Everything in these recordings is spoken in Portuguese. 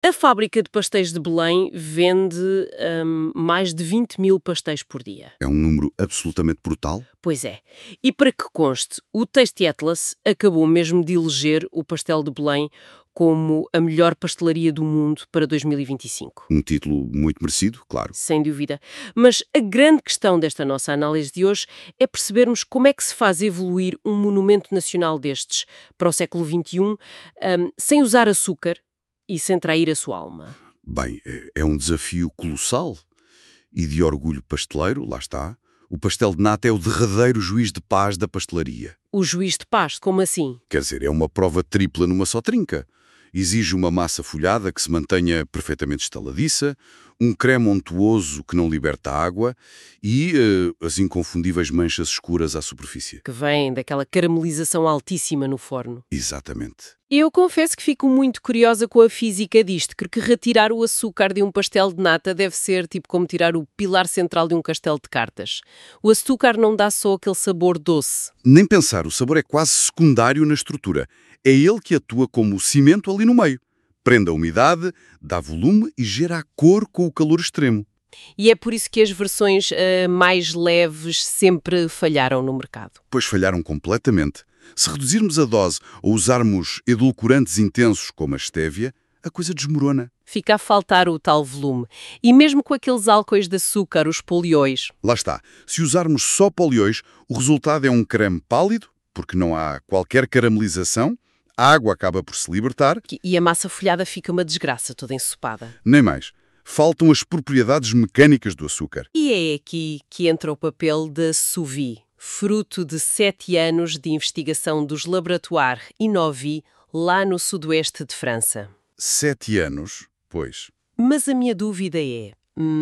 A fábrica de pastéis de Belém vende mais de 20.000 pastéis por dia. É um número absolutamente brutal. Pois é. E para que conste, o Tasty Atlas acabou mesmo de eleger o pastel de Belém como a melhor pastelaria do mundo para 2025. Um título muito merecido, claro. Sem dúvida. Mas a grande questão desta nossa análise de hoje é percebermos como é que se faz evoluir um monumento nacional destes para o século XXI sem usar açúcar e sem trair a sua alma. Bem, é um desafio colossal e de orgulho pasteleiro, lá está. O pastel de nata é o derradeiro juiz de paz da pastelaria. O juiz de paz, como assim? Quer dizer, é uma prova tripla numa só trinca. Exige uma massa folhada que se mantenha perfeitamente estaladiça, um creme untuoso que não liberta água e as inconfundíveis manchas escuras à superfície. Que vem daquela caramelização altíssima no forno. Exatamente. Eu confesso que fico muito curiosa com a física disto, porque retirar o açúcar de um pastel de nata deve ser tipo como tirar o pilar central de um castelo de cartas. O açúcar não dá só aquele sabor doce. Nem pensar, o sabor é quase secundário na estrutura. É ele que atua como o cimento ali no meio. Prende a umidade, dá volume e gera a cor com o calor extremo. E é por isso que as versões mais leves sempre falharam no mercado. Pois falharam completamente. Se reduzirmos a dose ou usarmos edulcorantes intensos como a estévia, a coisa desmorona. Fica a faltar o tal volume. E mesmo com aqueles álcoois de açúcar, os polióis. Lá está. Se usarmos só polióis, o resultado é um creme pálido, porque não há qualquer caramelização, a água acaba por se libertar. E a massa folhada fica uma desgraça, toda ensopada. Nem mais. Faltam as propriedades mecânicas do açúcar. E é aqui que entra o papel da sous vide, fruto de 7 anos de investigação dos laboratórios Innovi, lá no sudoeste de França. 7 anos, pois. Mas a minha dúvida é,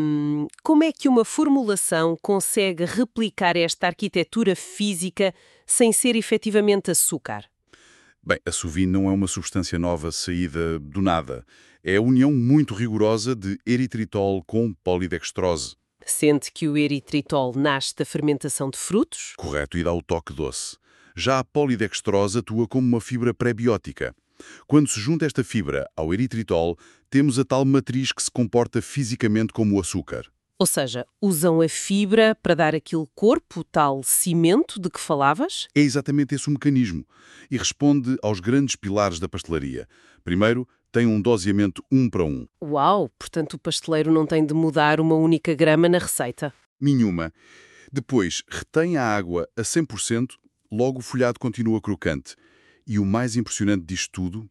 como é que uma formulação consegue replicar esta arquitetura física sem ser efetivamente açúcar? Bem, a sous vide não é uma substância nova saída do nada. É a união muito rigorosa de eritritol com polidextrose. Sente que o eritritol nasce da fermentação de frutos? Correto, e dá o toque doce. Já a polidextrose atua como uma fibra prebiótica. Quando se junta esta fibra ao eritritol, temos a tal matriz que se comporta fisicamente como o açúcar. Ou seja, usam a fibra para dar aquele corpo, o tal cimento de que falavas? É exatamente esse o mecanismo e responde aos grandes pilares da pastelaria. Primeiro, tem um doseamento 1 para 1. Uau! Portanto, o pasteleiro não tem de mudar uma única grama na receita. Nenhuma. Depois, retém a água a 100%, logo o folhado continua crocante. E o mais impressionante disto tudo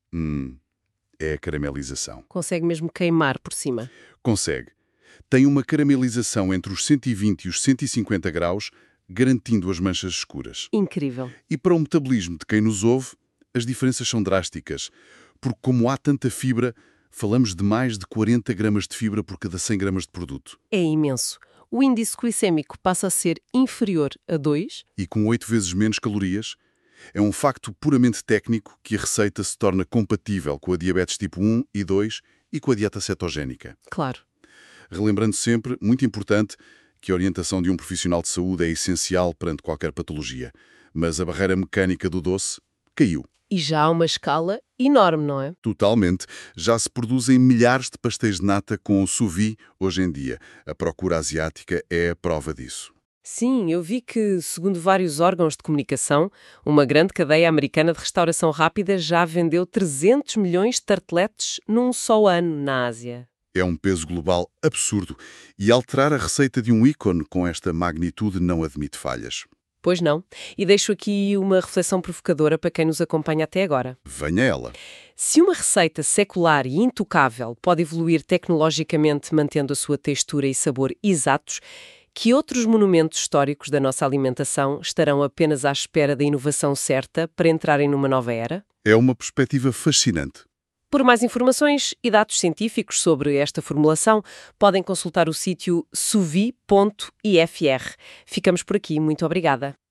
é a caramelização. Consegue mesmo queimar por cima. Consegue. Tem uma caramelização entre os 120 e os 150 graus, garantindo as manchas escuras. Incrível. E para o metabolismo de quem nos ouve, as diferenças são drásticas, porque como há tanta fibra, falamos de mais de 40 gramas de fibra por cada 100 gramas de produto. É imenso. O índice glicêmico passa a ser inferior a 2. E com 8 vezes menos calorias, é um facto puramente técnico que a receita se torna compatível com a diabetes tipo 1 e 2 e com a dieta cetogénica. Claro. Relembrando sempre, muito importante, que a orientação de um profissional de saúde é essencial perante qualquer patologia. Mas a barreira mecânica do doce caiu. E já há uma escala enorme, não é? Totalmente. Já se produzem milhares de pastéis de nata com o sous vide hoje em dia. A procura asiática é a prova disso. Sim, eu vi que, segundo vários órgãos de comunicação, uma grande cadeia americana de restauração rápida já vendeu 300 milhões de tarteletes num só ano na Ásia. É um peso global absurdo e alterar a receita de um ícone com esta magnitude não admite falhas. Pois não. E deixo aqui uma reflexão provocadora para quem nos acompanha até agora. Venha ela. Se uma receita secular e intocável pode evoluir tecnologicamente mantendo a sua textura e sabor exatos, que outros monumentos históricos da nossa alimentação estarão apenas à espera da inovação certa para entrarem numa nova era? É uma perspectiva fascinante. Por mais informações e dados científicos sobre esta formulação, podem consultar o sítio souvi.ifr. Ficamos por aqui. Muito obrigada.